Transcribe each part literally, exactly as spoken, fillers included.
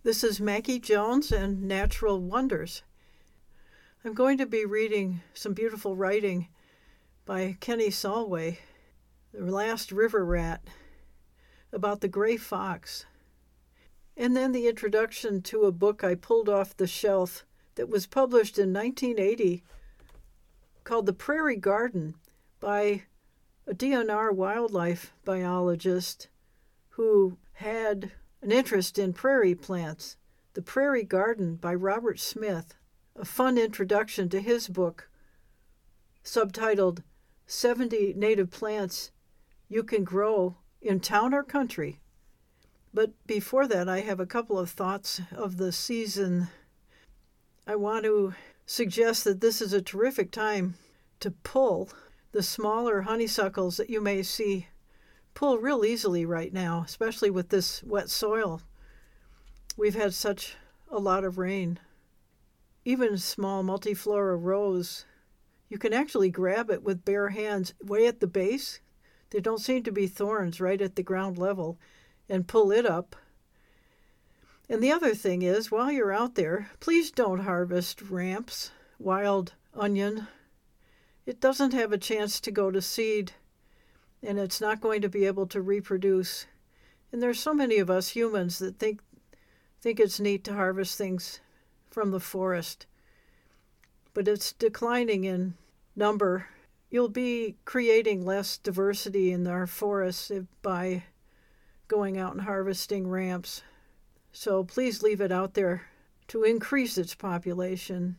This is Maggie Jones and Natural Wonders. I'm going to be reading some beautiful writing by Kenny Solway, The Last River Rat, about the gray fox, and then the introduction to a book I pulled off the shelf that was published in nineteen eighty called The Prairie Garden by a D N R wildlife biologist who had an interest in prairie plants. The Prairie Garden by Robert Smith, a fun introduction to his book subtitled seventy Native Plants You Can Grow in Town or Country. But before that, I have a couple of thoughts of the season. I want to suggest that this is a terrific time to pull the smaller honeysuckles that you may see pull real easily right now, especially with this wet soil. We've had such a lot of rain. Even small multiflora rose, you can actually grab it with bare hands way at the base. There don't seem to be thorns right at the ground level, and pull it up. And the other thing is, while you're out there, please don't harvest ramps, wild onion. It doesn't have a chance to go to seed, and it's not going to be able to reproduce. And there's so many of us humans that think think it's neat to harvest things from the forest. But it's declining in number. You'll be creating less diversity in our forests if, by going out and harvesting ramps. So please leave it out there to increase its population.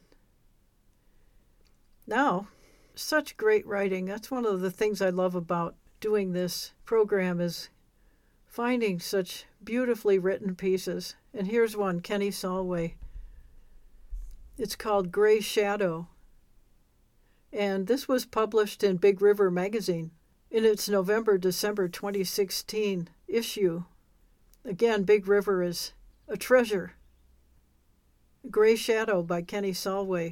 Now, such great writing. That's one of the things I love about doing this program, is finding such beautifully written pieces. And here's one, Kenny Solway. It's called Gray Shadow. And this was published in Big River magazine in its November-December twenty sixteen issue. Again, Big River is a treasure. Gray Shadow by Kenny Solway.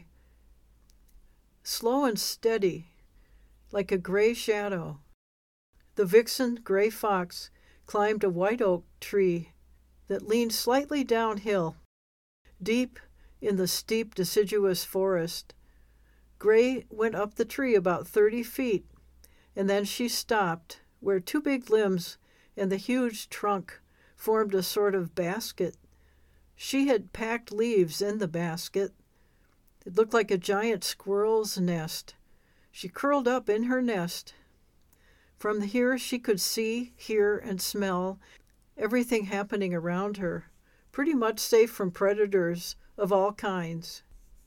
Slow and steady, like a gray shadow, the vixen gray fox climbed a white oak tree that leaned slightly downhill, deep in the steep deciduous forest. Gray went up the tree about thirty feet, and then she stopped where two big limbs and the huge trunk formed a sort of basket. She had packed leaves in the basket. It looked like a giant squirrel's nest. She curled up in her nest. From here she could see, hear, and smell everything happening around her, pretty much safe from predators of all kinds.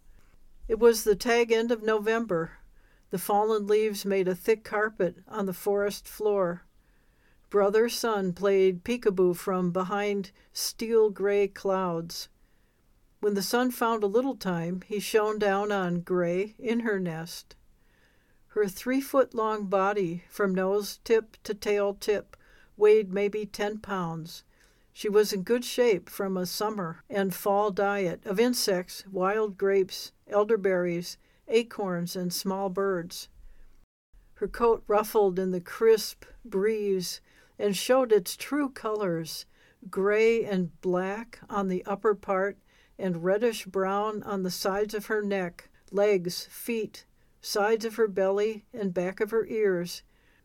It was the tag end of November. The fallen leaves made a thick carpet on the forest floor. Brother sun played peekaboo from behind steel-gray clouds. When the sun found a little time, he shone down on Gray in her nest. Her three-foot-long body, from nose tip to tail tip, weighed maybe ten pounds. She was in good shape from a summer and fall diet of insects, wild grapes, elderberries, acorns, and small birds. Her coat ruffled in the crisp breeze and showed its true colors, gray and black on the upper part and reddish-brown on the sides of her neck, legs, feet, sides of her belly, and back of her ears.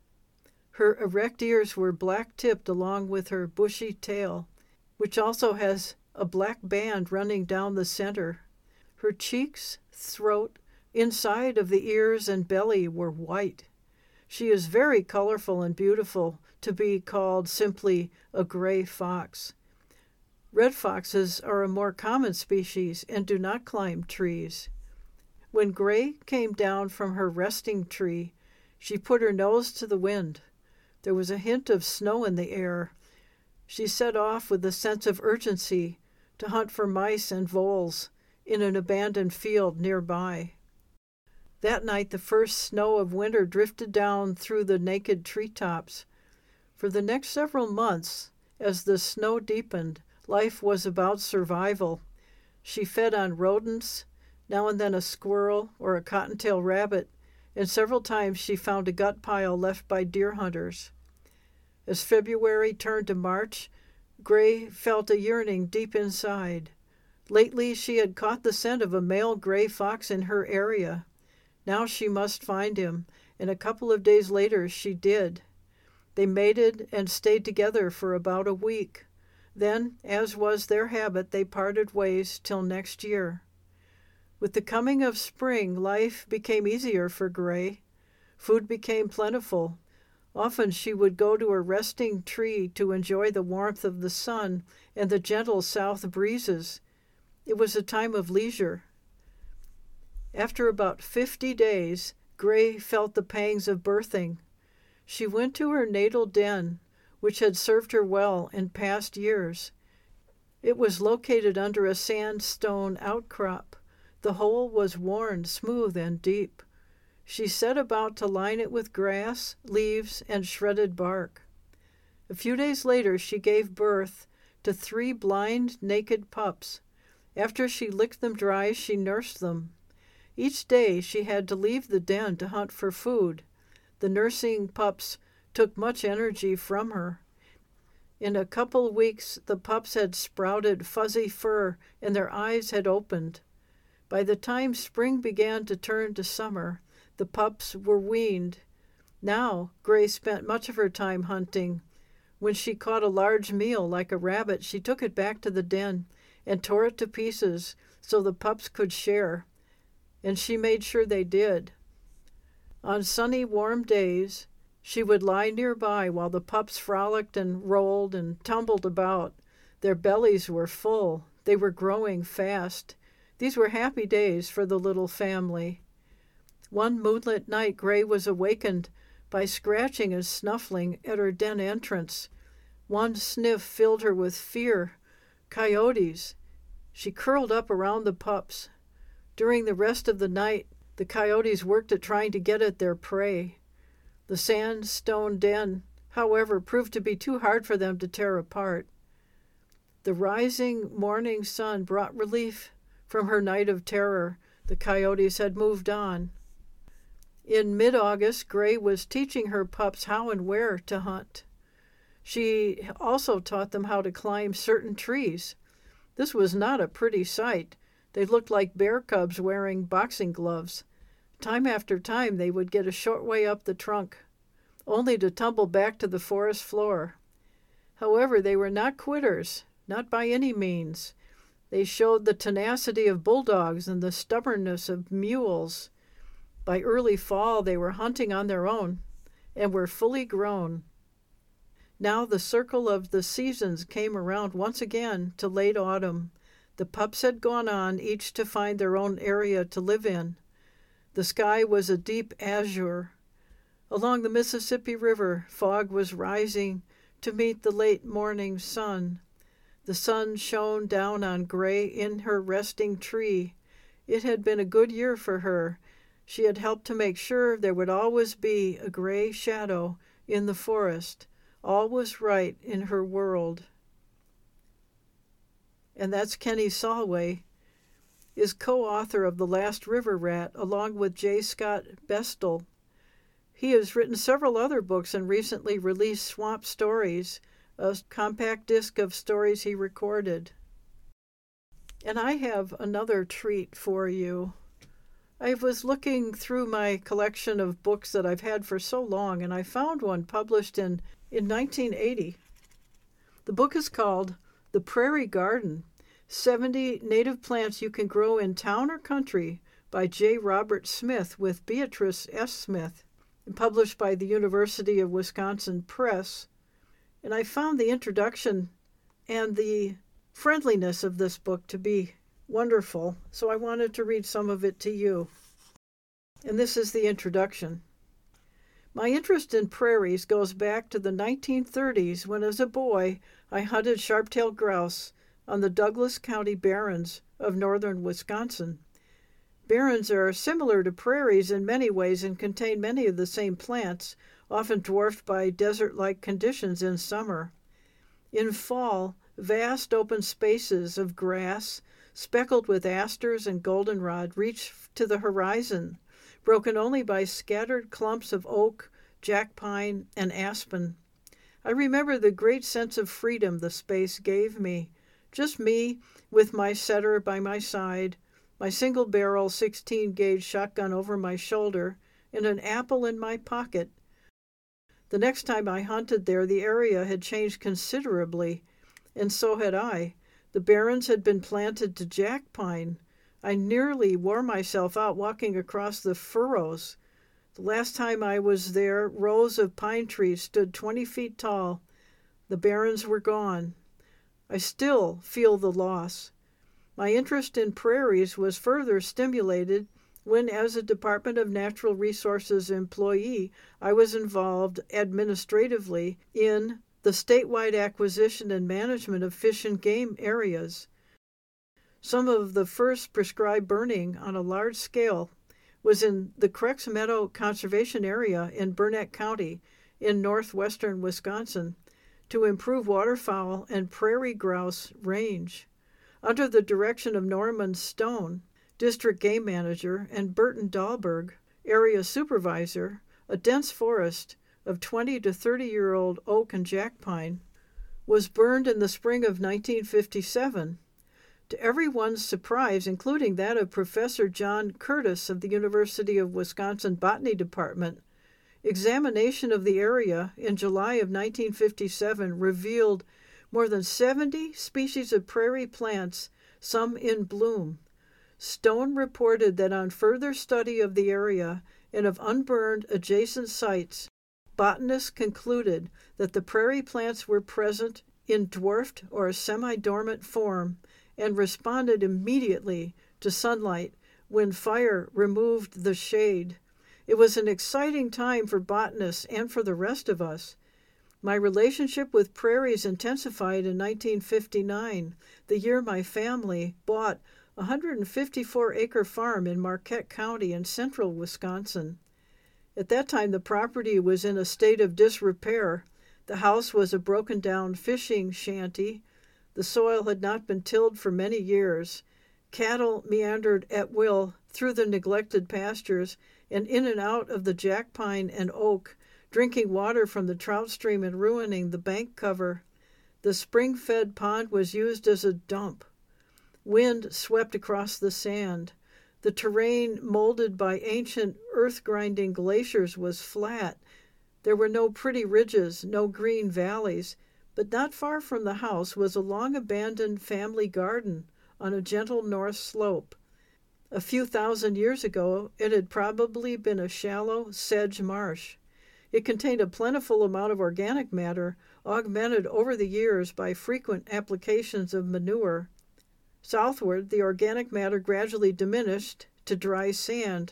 Her erect ears were black-tipped along with her bushy tail, which also has a black band running down the center. Her cheeks, throat, inside of the ears and belly were white. She is very colorful and beautiful to be called simply a gray fox. Red foxes are a more common species and do not climb trees. When Gray came down from her resting tree, she put her nose to the wind. There was a hint of snow in the air. She set off with a sense of urgency to hunt for mice and voles in an abandoned field nearby. That night the first snow of winter drifted down through the naked treetops. For the next several months, as the snow deepened, life was about survival. She fed on rodents, now and then a squirrel or a cottontail rabbit, and several times she found a gut pile left by deer hunters. As February turned to March, Gray felt a yearning deep inside. Lately she had caught the scent of a male gray fox in her area. Now she must find him, and a couple of days later she did. They mated and stayed together for about a week. Then, as was their habit, they parted ways till next year. With the coming of spring, life became easier for Gray. Food became plentiful. Often she would go to a resting tree to enjoy the warmth of the sun and the gentle south breezes. It was a time of leisure. After about fifty days, Gray felt the pangs of birthing. She went to her natal den, which had served her well in past years. It was located under a sandstone outcrop. The hole was worn smooth and deep. She set about to line it with grass, leaves, and shredded bark. A few days later, she gave birth to three blind, naked pups. After she licked them dry, she nursed them. Each day she had to leave the den to hunt for food. The nursing pups took much energy from her. In a couple weeks, the pups had sprouted fuzzy fur and their eyes had opened. By the time spring began to turn to summer, the pups were weaned. Now, Gray spent much of her time hunting. When she caught a large meal like a rabbit, she took it back to the den and tore it to pieces so the pups could share. And she made sure they did. On sunny, warm days, she would lie nearby while the pups frolicked and rolled and tumbled about. Their bellies were full. They were growing fast. These were happy days for the little family. One moonlit night, Gray was awakened by scratching and snuffling at her den entrance. One sniff filled her with fear. Coyotes. She curled up around the pups. During the rest of the night, the coyotes worked at trying to get at their prey. The sandstone den, however, proved to be too hard for them to tear apart. The rising morning sun brought relief from her night of terror. The coyotes had moved on. In mid-August, Gray was teaching her pups how and where to hunt. She also taught them how to climb certain trees. This was not a pretty sight. They looked like bear cubs wearing boxing gloves. Time after time they would get a short way up the trunk, only to tumble back to the forest floor. However, they were not quitters, not by any means. They showed the tenacity of bulldogs and the stubbornness of mules. By early fall, they were hunting on their own and were fully grown. Now the circle of the seasons came around once again to late autumn. The pups had gone on, each to find their own area to live in. The sky was a deep azure. Along the Mississippi River, fog was rising to meet the late morning sun. The sun shone down on Gray in her resting tree. It had been a good year for her. She had helped to make sure there would always be a gray shadow in the forest. All was right in her world. And that's Kenny Solway, is co-author of The Last River Rat, along with J. Scott Bestel. He has written several other books and recently released Swamp Stories, a compact disc of stories he recorded. And I have another treat for you. I was looking through my collection of books that I've had for so long, and I found one published in, in nineteen eighty. The book is called The Prairie Garden, seventy Native Plants You Can Grow in Town or Country by J. Robert Smith with Beatrice S. Smith, and published by the University of Wisconsin Press. And I found the introduction and the friendliness of this book to be wonderful, so I wanted to read some of it to you. And this is the introduction. My interest in prairies goes back to the nineteen thirties when, as a boy, I hunted sharp-tailed grouse on the Douglas County barrens of northern Wisconsin. Barrens are similar to prairies in many ways and contain many of the same plants, often dwarfed by desert-like conditions in summer. In fall, vast open spaces of grass, speckled with asters and goldenrod, reach to the horizon, broken only by scattered clumps of oak, jack pine, and aspen. I remember the great sense of freedom the space gave me. Just me, with my setter by my side, my single-barrel sixteen-gauge shotgun over my shoulder, and an apple in my pocket. The next time I hunted there, the area had changed considerably, and so had I. The barrens had been planted to jack pine. I nearly wore myself out walking across the furrows. The last time I was there, rows of pine trees stood twenty feet tall. The barrens were gone. I still feel the loss. My interest in prairies was further stimulated when, as a Department of Natural Resources employee, I was involved administratively in the statewide acquisition and management of fish and game areas. Some of the first prescribed burning on a large scale was in the Crex Meadow Conservation Area in Burnett County in northwestern Wisconsin to improve waterfowl and prairie grouse range. Under the direction of Norman Stone, District Game Manager, and Burton Dahlberg, Area Supervisor, a dense forest of twenty to thirty-year-old oak and jack pine was burned in the spring of nineteen fifty-seven. To everyone's surprise, including that of Professor John Curtis of the University of Wisconsin Botany Department, examination of the area in July of nineteen fifty-seven revealed more than seventy species of prairie plants, some in bloom. Stone reported that on further study of the area and of unburned adjacent sites, botanists concluded that the prairie plants were present in dwarfed or semi-dormant form and responded immediately to sunlight when fire removed the shade. It was an exciting time for botanists and for the rest of us. My relationship with prairies intensified in nineteen fifty-nine, the year my family bought a one hundred fifty-four acre farm in Marquette County in central Wisconsin. At that time, the property was in a state of disrepair. The house was a broken-down fishing shanty. The soil had not been tilled for many years. Cattle meandered at will through the neglected pastures and in and out of the jack pine and oak, drinking water from the trout stream and ruining the bank cover. The spring-fed pond was used as a dump. Wind swept across the sand. The terrain, molded by ancient earth-grinding glaciers, was flat. There were no pretty ridges, no green valleys, but not far from the house was a long-abandoned family garden on a gentle north slope. A few thousand years ago, it had probably been a shallow sedge marsh. It contained a plentiful amount of organic matter, augmented over the years by frequent applications of manure. Southward, the organic matter gradually diminished to dry sand.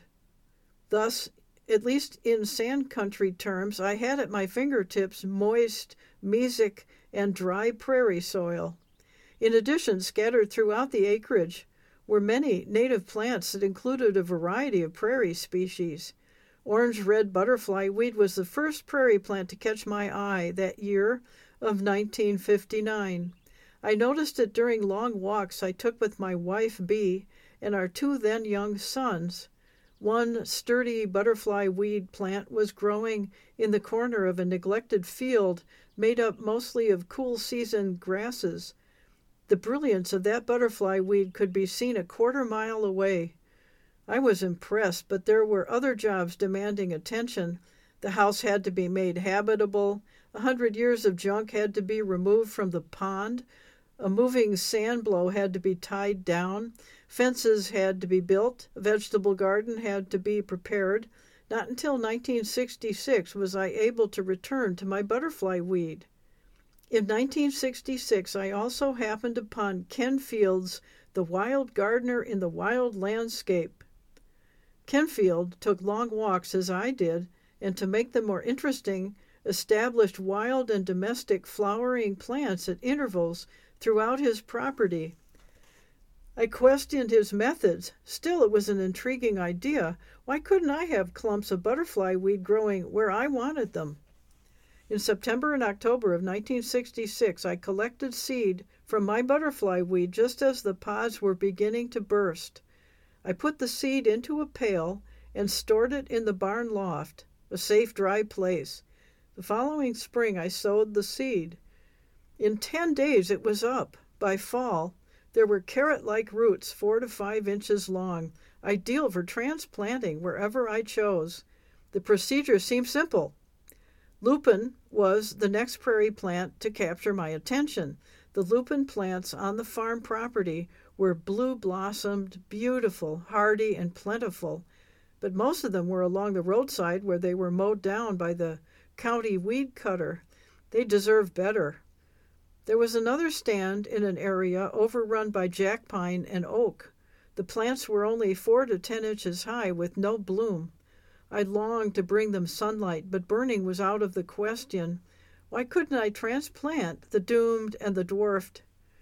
Thus, at least in sand country terms, I had at my fingertips moist, mesic, and dry prairie soil. In addition, scattered throughout the acreage were many native plants that included a variety of prairie species. Orange-red butterfly weed was the first prairie plant to catch my eye that year of nineteen fifty-nine. I noticed it during long walks I took with my wife, Bee, and our two then young sons. One sturdy butterfly weed plant was growing in the corner of a neglected field made up mostly of cool-season grasses. The brilliance of that butterfly weed could be seen a quarter mile away. I was impressed, but there were other jobs demanding attention. The house had to be made habitable. A hundred years of junk had to be removed from the pond. A moving sand blow had to be tied down. Fences had to be built. A vegetable garden had to be prepared. Not until nineteen sixty-six was I able to return to my butterfly weed. In nineteen sixty-six, I also happened upon Ken Field's The Wild Gardener in the Wild Landscape. Ken Field took long walks as I did, and to make them more interesting, established wild and domestic flowering plants at intervals throughout his property. I questioned his methods. Still, it was an intriguing idea. Why couldn't I have clumps of butterfly weed growing where I wanted them? In September and October of nineteen sixty-six, I collected seed from my butterfly weed just as the pods were beginning to burst. I put the seed into a pail and stored it in the barn loft, a safe, dry place. The following spring I sowed the seed. In ten days it was up. By fall, there were carrot-like roots four to five inches long, ideal for transplanting wherever I chose. The procedure seemed simple. Lupin was the next prairie plant to capture my attention. The lupin plants on the farm property were blue-blossomed, beautiful, hardy, and plentiful, but most of them were along the roadside where they were mowed down by the county weed cutter. They deserved better. There was another stand in an area overrun by jack pine and oak. The plants were only four to ten inches high with no bloom. I longed to bring them sunlight, but burning was out of the question. Why couldn't I transplant the doomed and the dwarfed?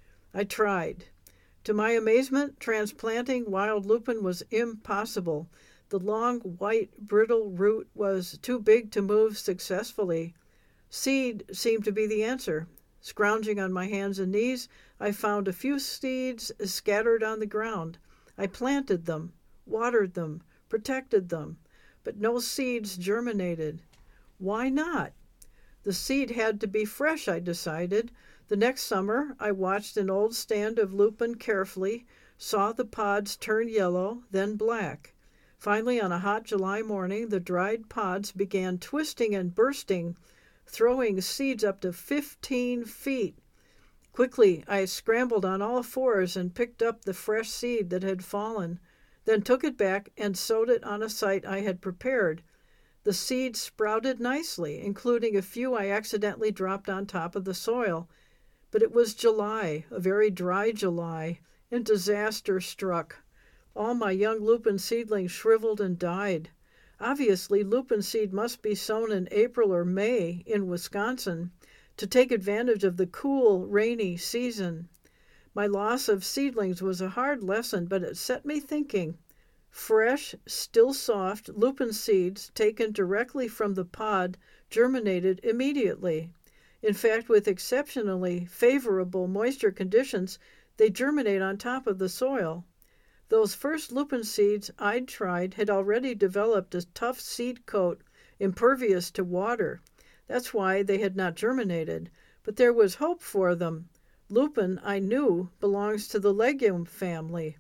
I tried. To my amazement, transplanting wild lupin was impossible. The long, white, brittle root was too big to move successfully. Seed seemed to be the answer. Scrounging on my hands and knees, I found a few seeds scattered on the ground. I planted them, watered them, protected them, but no seeds germinated. Why not? The seed had to be fresh, I decided. The next summer, I watched an old stand of lupin carefully, saw the pods turn yellow, then black. Finally, on a hot July morning, the dried pods began twisting and bursting, throwing seeds up to fifteen feet. Quickly, I scrambled on all fours and picked up the fresh seed that had fallen, then took it back and sowed it on a site I had prepared. The seeds sprouted nicely, including a few I accidentally dropped on top of the soil. But it was July, a very dry July, and disaster struck. All my young lupin seedlings shriveled and died. Obviously, lupin seed must be sown in April or May in Wisconsin to take advantage of the cool, rainy season. My loss of seedlings was a hard lesson, but it set me thinking. Fresh, still soft lupin seeds taken directly from the pod germinated immediately. In fact, with exceptionally favorable moisture conditions, they germinate on top of the soil. Those first lupin seeds I'd tried had already developed a tough seed coat, impervious to water. That's why they had not germinated. But there was hope for them. Lupin, I knew, belongs to the legume family.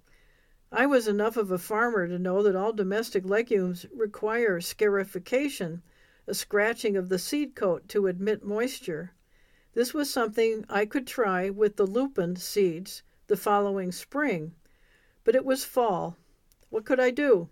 I was enough of a farmer to know that all domestic legumes require scarification, a scratching of the seed coat to admit moisture. This was something I could try with the lupin seeds the following spring. But it was fall. What could I do?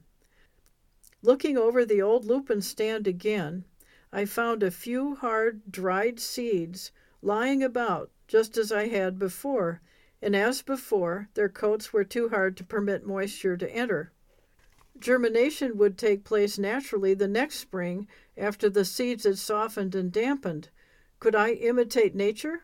Looking over the old lupin stand again, I found a few hard, dried seeds lying about just as I had before, and as before, their coats were too hard to permit moisture to enter. Germination would take place naturally the next spring after the seeds had softened and dampened. Could I imitate nature?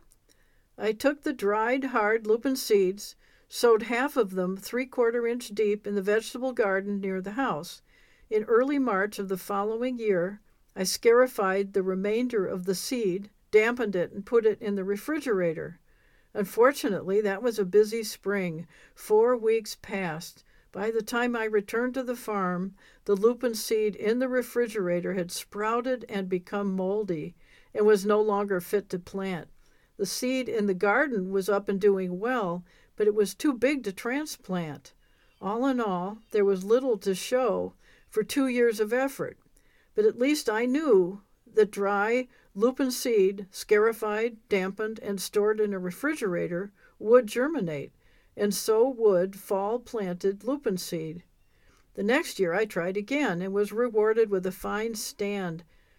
I took the dried, hard lupin seeds, sowed half of them three-quarter inch deep in the vegetable garden near the house. In early March of the following year, I scarified the remainder of the seed, dampened it, and put it in the refrigerator. Unfortunately, that was a busy spring. Four weeks passed. By the time I returned to the farm, the lupin seed in the refrigerator had sprouted and become moldy and was no longer fit to plant. The seed in the garden was up and doing well, but it was too big to transplant. All in all, there was little to show for two years of effort, but at least I knew that dry lupin seed, scarified, dampened, and stored in a refrigerator, would germinate, and so would fall-planted lupin seed. The next year I tried again and was rewarded with a fine stand.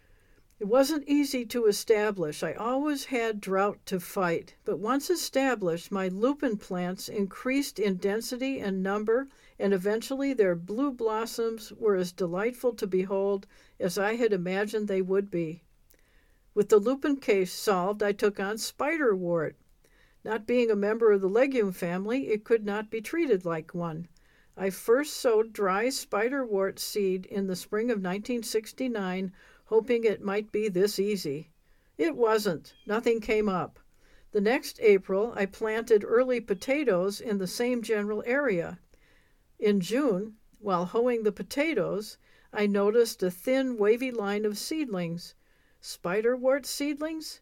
It wasn't easy to establish. I always had drought to fight, but once established, my lupin plants increased in density and number, and eventually their blue blossoms were as delightful to behold as I had imagined they would be. With the lupin case solved, I took on spiderwort. Not being a member of the legume family, it could not be treated like one. I first sowed dry spiderwort seed in the spring of nineteen sixty-nine, hoping it might be this easy. It wasn't. Nothing came up. The next April, I planted early potatoes in the same general area. In June, while hoeing the potatoes, I noticed a thin, wavy line of seedlings. Spiderwort seedlings?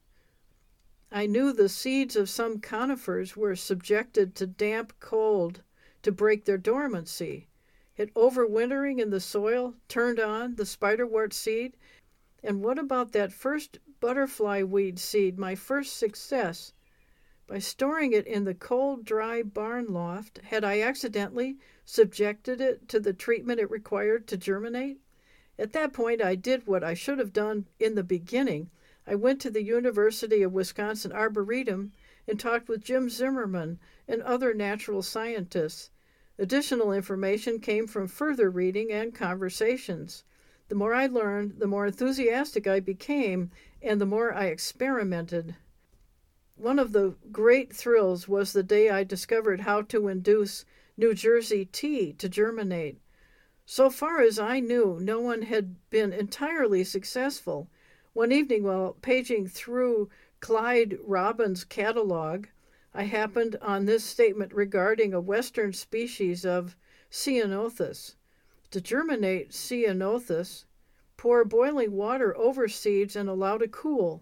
I knew the seeds of some conifers were subjected to damp cold to break their dormancy. Had overwintering in the soil turned on the spiderwort seed? And what about that first butterfly weed seed, my first success? By storing it in the cold, dry barn loft, had I accidentally subjected it to the treatment it required to germinate? At that point, I did what I should have done in the beginning. I went to the University of Wisconsin Arboretum and talked with Jim Zimmerman and other natural scientists. Additional information came from further reading and conversations. The more I learned, the more enthusiastic I became, and the more I experimented. One of the great thrills was the day I discovered how to induce New Jersey tea to germinate. So far as I knew, no one had been entirely successful. One evening, while paging through Clyde Robbins' catalog, I happened on this statement regarding a western species of Ceanothus. To germinate Ceanothus, pour boiling water over seeds and allow to cool.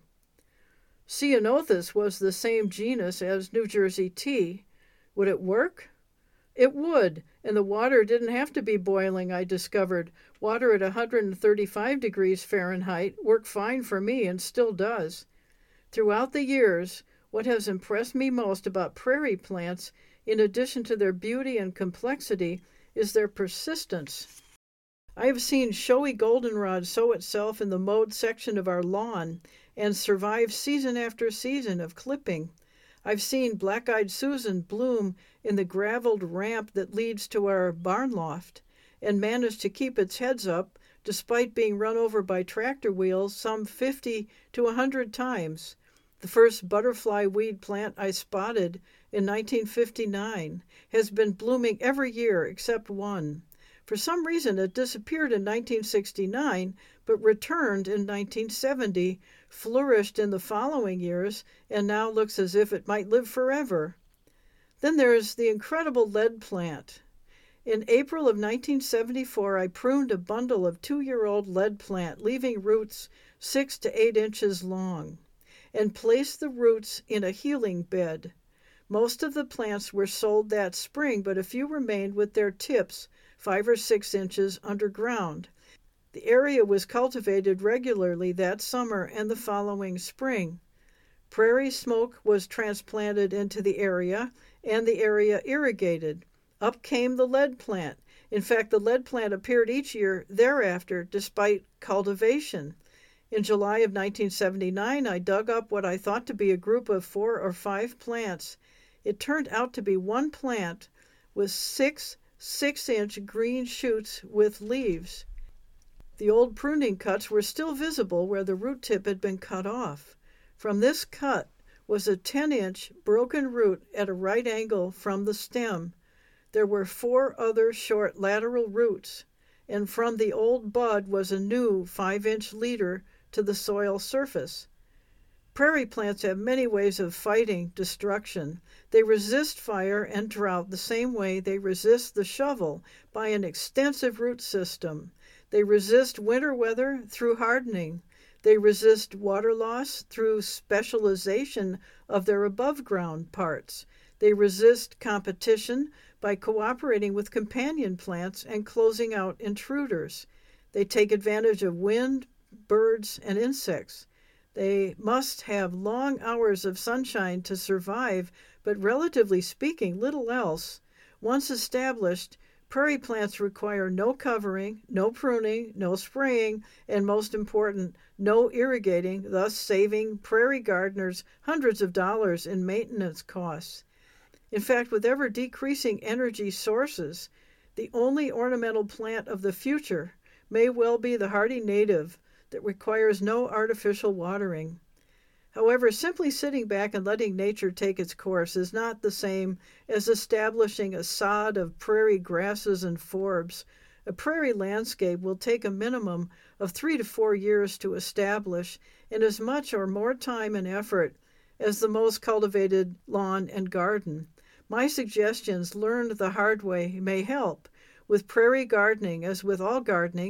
Ceanothus was the same genus as New Jersey tea. Would it work? It would, and the water didn't have to be boiling, I discovered. Water at one hundred thirty-five degrees Fahrenheit worked fine for me and still does. Throughout the years, what has impressed me most about prairie plants, in addition to their beauty and complexity, is their persistence. I have seen showy goldenrod sow itself in the mowed section of our lawn and survive season after season of clipping. I've seen black-eyed Susan bloom in the graveled ramp that leads to our barn loft and manage to keep its heads up despite being run over by tractor wheels some fifty to a hundred times. The first butterfly weed plant I spotted in nineteen fifty-nine has been blooming every year except one. For some reason it disappeared in nineteen sixty-nine, but returned in nineteen seventy, flourished in the following years, and now looks as if it might live forever. Then there's the incredible lead plant. In April of nineteen seventy-four, I pruned a bundle of two-year-old lead plant, leaving roots six to eight inches long, and placed the roots in a healing bed. Most of the plants were sold that spring, but a few remained with their tips five or six inches underground. The area was cultivated regularly that summer and the following spring. Prairie smoke was transplanted into the area, and the area irrigated. Up came the lead plant. In fact, the lead plant appeared each year thereafter, despite cultivation. In July of nineteen seventy-nine, I dug up what I thought to be a group of four or five plants. It turned out to be one plant with six six-inch green shoots with leaves. The old pruning cuts were still visible where the root tip had been cut off. From this cut was a ten-inch broken root at a right angle from the stem. There were four other short lateral roots, and from the old bud was a new five-inch leader to the soil surface. Prairie plants have many ways of fighting destruction. They resist fire and drought the same way they resist the shovel, by an extensive root system. They resist winter weather through hardening. They resist water loss through specialization of their above-ground parts. They resist competition by cooperating with companion plants and closing out intruders. They take advantage of wind, birds, and insects. They must have long hours of sunshine to survive, but relatively speaking, little else. Once established, prairie plants require no covering, no pruning, no spraying, and most important, no irrigating, thus saving prairie gardeners hundreds of dollars in maintenance costs. In fact, with ever-decreasing energy sources, the only ornamental plant of the future may well be the hardy native that requires no artificial watering. However, simply sitting back and letting nature take its course is not the same as establishing a sod of prairie grasses and forbs. A prairie landscape will take a minimum of three to four years to establish, and as much or more time and effort as the most cultivated lawn and garden. My suggestions, learned the hard way, may help. With prairie gardening, as with all gardening,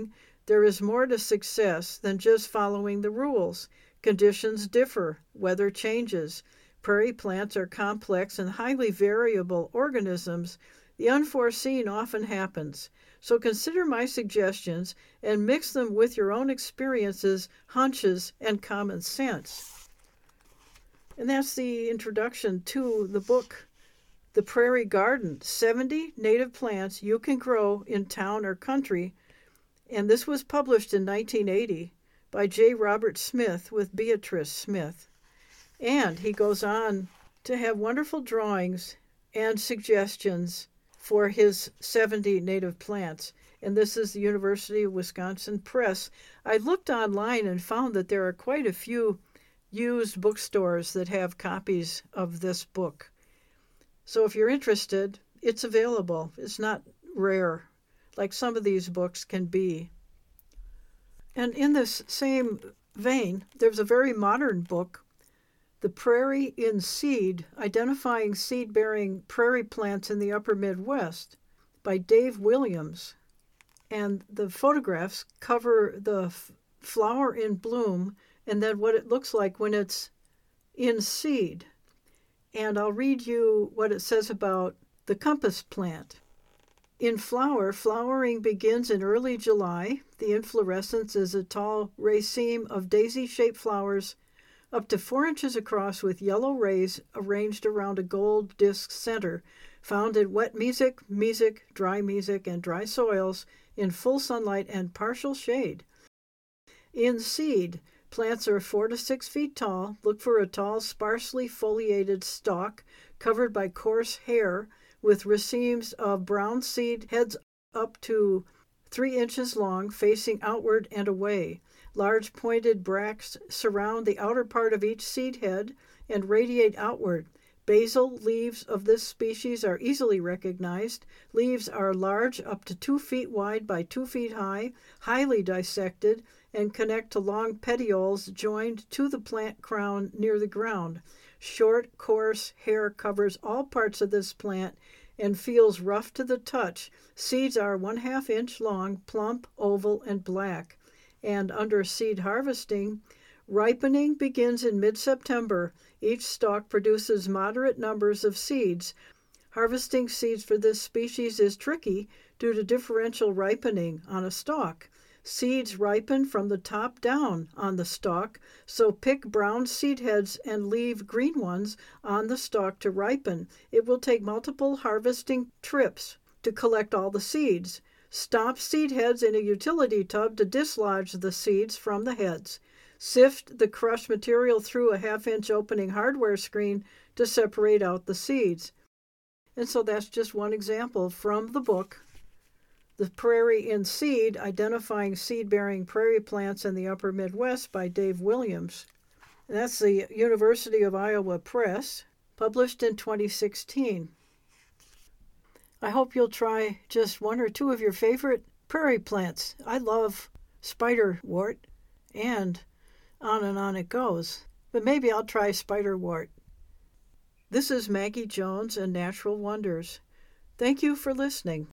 There is more to success than just following the rules. Conditions differ, weather changes. Prairie plants are complex and highly variable organisms. The unforeseen often happens. So consider my suggestions and mix them with your own experiences, hunches, and common sense. And that's the introduction to the book, The Prairie Garden, seventy native plants you can grow in town or country. And this was published in nineteen eighty by J. Robert Smith with Beatrice Smith. And he goes on to have wonderful drawings and suggestions for his seventy native plants. And this is the University of Wisconsin Press. I looked online and found that there are quite a few used bookstores that have copies of this book. So if you're interested, it's available. It's not rare, like some of these books can be. And in this same vein, there's a very modern book, The Prairie in Seed, Identifying Seed-Bearing Prairie Plants in the Upper Midwest, by Dave Williams. And the photographs cover the f- flower in bloom and then what it looks like when it's in seed. And I'll read you what it says about the compass plant. In flower, flowering begins in early July. The inflorescence is a tall raceme of daisy-shaped flowers up to four inches across with yellow rays arranged around a gold disc center, found in wet mesic, mesic, dry mesic, and dry soils in full sunlight and partial shade. In seed, plants are four to six feet tall. Look for a tall, sparsely foliated stalk covered by coarse hair with racemes of brown seed heads up to three inches long, facing outward and away. Large pointed bracts surround the outer part of each seed head and radiate outward. Basal leaves of this species are easily recognized. Leaves are large, up to two feet wide by two feet high, highly dissected, and connect to long petioles joined to the plant crown near the ground. Short, coarse hair covers all parts of this plant and feels rough to the touch. Seeds are one half inch long, plump, oval, and black. And under seed harvesting, ripening begins in mid-September. Each stalk produces moderate numbers of seeds. Harvesting seeds for this species is tricky due to differential ripening on a stalk. Seeds ripen from the top down on the stalk, so pick brown seed heads and leave green ones on the stalk to ripen. It will take multiple harvesting trips to collect all the seeds. Stomp seed heads in a utility tub to dislodge the seeds from the heads. Sift the crushed material through a half-inch opening hardware screen to separate out the seeds. And so that's just one example from the book, The Prairie in Seed, Identifying Seed-Bearing Prairie Plants in the Upper Midwest by Dave Williams. And that's the University of Iowa Press, published in twenty sixteen. I hope you'll try just one or two of your favorite prairie plants. I love spiderwort, and on and on it goes. But maybe I'll try spiderwort. This is Maggie Jones and Natural Wonders. Thank you for listening.